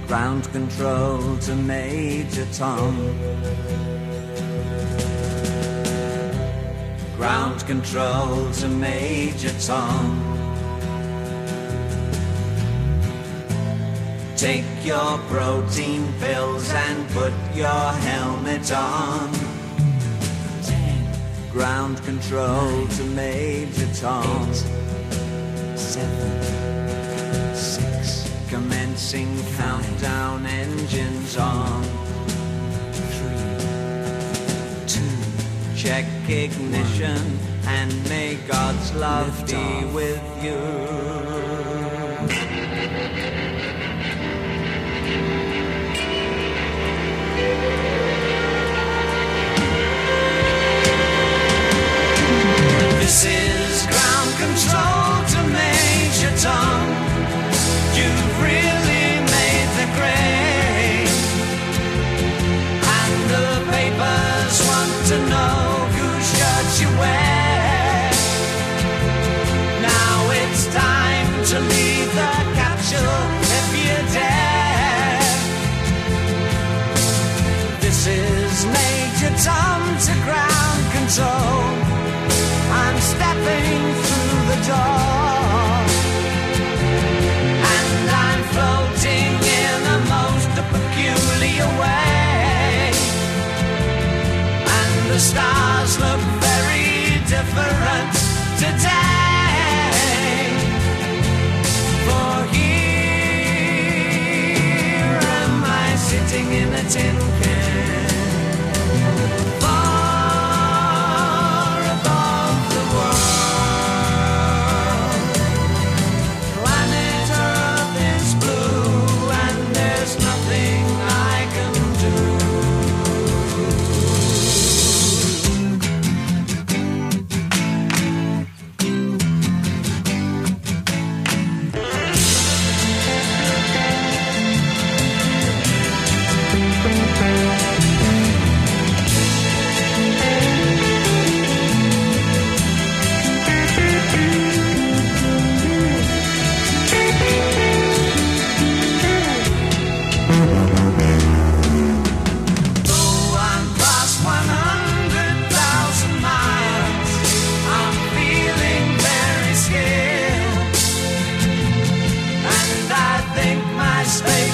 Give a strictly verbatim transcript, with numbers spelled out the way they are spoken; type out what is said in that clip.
Ground control to Major Tom. Ground control to Major Tom. Take your protein pills and put your helmet on. Ten. Ground control nine, to Major Tom. Eight, seven, six. Commencing countdown, engines on. Three, two. Check ignition and may God's love be off. With you. This is ground control to Major Tom. You've really made the grade, and the papers want to know whose shirt you wear. Now it's time to leave the capsule if you dare. This is Major Tom to ground control. I'm stepping through the door, and I'm floating in a most peculiar way, and the stars look very different today. For here am I sitting in a tin can. Space